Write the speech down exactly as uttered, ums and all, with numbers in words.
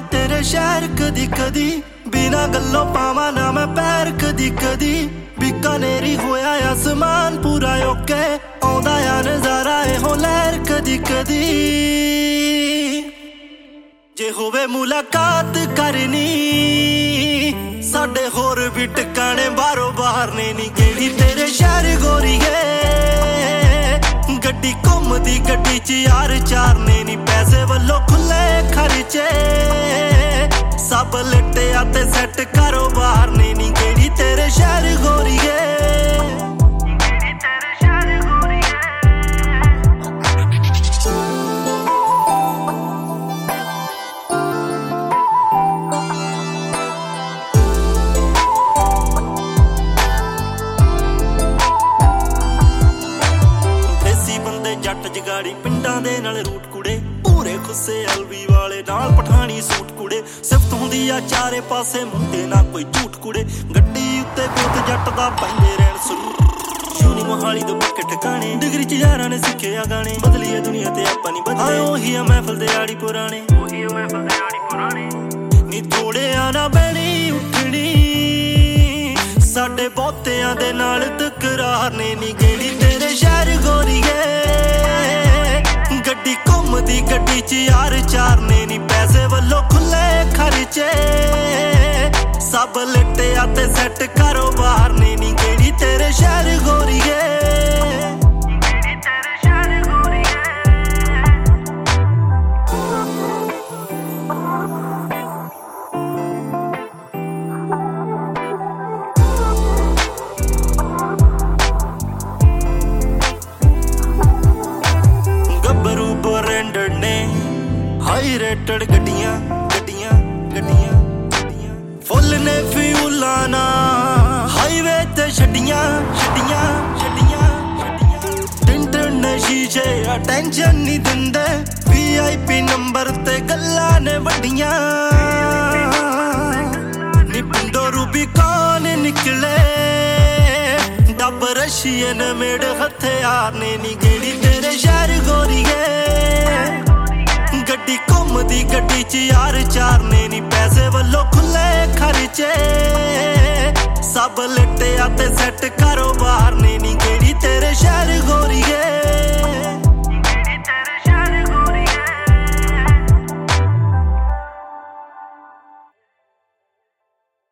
तेरे शहर कदी कदी बिना गल्लों पावा ना मैं पैर कदी कदी बीकानेरी होया आसमान पूरा ओके आउंदा आ नजारा एहो लहर कदी कदी जे होवे मुलाकात करनी साडे होर भी टिकाने बाहरों बाहर ने नी गेड़ी तेरे शहर गोरीए गड्डी घुमदी गड्डी च यार चार ने नी पैसे वल्लों खुले खर्चे सब लट्टे आते सैट कारोबार ने नी गेड़ी तेरे शहर गोरीए जट जगाड़ी पिंडां दे नाल रूट कुड़े पूरे खुस्से अलवी वाले नाल पठानी सूट कुड़े सिफत हुंदी आ चारे पासे मुंडे ना कोई झूठ कुड़े गड्डी उत्ते गोत जट दा पैंदे रहण सुर शूनी मोहाली दे पक्के ठिकाने डिग्री च यारां ने सिक्खे आ गाने बदली है दुनिया ते आपां नहीं बदले ओही आ महफिल दे आड़ी पुराने ओही आ महफिल दे आड़ी पुराने नी थोड़े आना बैणी उठणी साडे बहुतियां दे नाल तकरार ने नी गेड़ी तेरे शहर गोरीए गड्डी घुमदी गड्डी च यार चार ने नी पैसे वल्लों खुले खर्चे सब लट्टे आते सैट कारोबार ने नी गेड़ी तेरे शहर गोरीए हाई रेटेड गड्डियां गड्डियां गड्डियां गड्डियां फुल ने फ्यूला ना हाईवे ते छड्डियां छड्डियां छड्डियां टिंट ने शीशे अटेंशन नहीं दिंदे वी आई पी नंबर ते गल्लां ने वड्डियां नी पिंडो रूबी कौन निकले डब रशियन मेड हथियार ने नी गेड़ी तेरे शहर गोरीए गड्डी घुमदी गड्डी च यार चार ने नी पैसे वल्लों खुले खर्चे सब लट्टे आते सैट कारोबार ने नी गेड़ी तेरे शहर